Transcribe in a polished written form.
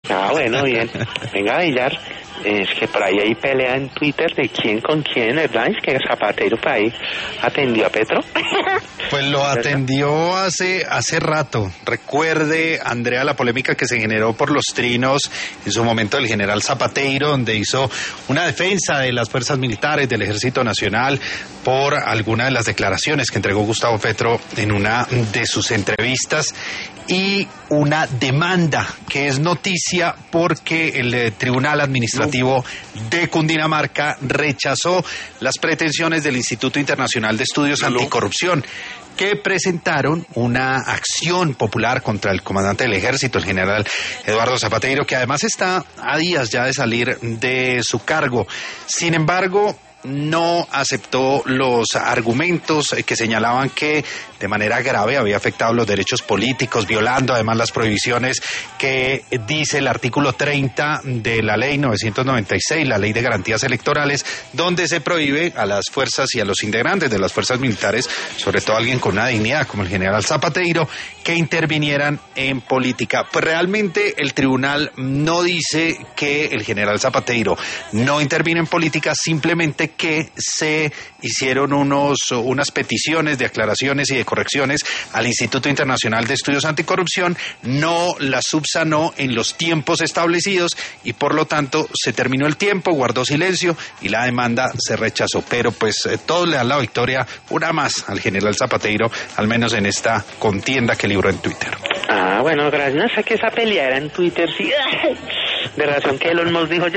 Ah, bueno, bien. Venga, Villar, es que por ahí hay pelea en Twitter de quién con quién, ¿verdad? Es que Zapatero por ahí atendió a Petro. Pues lo atendió hace rato. Recuerde, Andrea, la polémica que se generó por los trinos en su momento del general Zapatero, donde hizo una defensa de las fuerzas militares, del Ejército Nacional, por alguna de las declaraciones que entregó Gustavo Petro en una de sus entrevistas, y una demanda que es noticia porque el Tribunal Administrativo de Cundinamarca rechazó las pretensiones del Instituto Internacional de Estudios Anticorrupción, que presentaron una acción popular contra el comandante del ejército, el general Eduardo Zapatero, que además está a días ya de salir de su cargo. Sin embargo, no aceptó los argumentos que señalaban que de manera grave había afectado los derechos políticos, violando además las prohibiciones que dice el artículo 30 de la ley 996, la ley de garantías electorales, donde se prohíbe a las fuerzas y a los integrantes de las fuerzas militares, sobre todo alguien con una dignidad como el general Zapatero, que intervinieran en política. Pues realmente el tribunal no dice que el general Zapatero no intervino en política, simplemente que se hicieron unas peticiones de aclaraciones y de correcciones al Instituto Internacional de Estudios Anticorrupción, no las subsanó en los tiempos establecidos y por lo tanto se terminó el tiempo, guardó silencio y la demanda se rechazó. Pero pues todos le dan la victoria, una más al general Zapatero, al menos en esta contienda que libró en Twitter. Ah, bueno, gracias a que esa pelea era en Twitter, sí. De razón que Elon Musk dijo,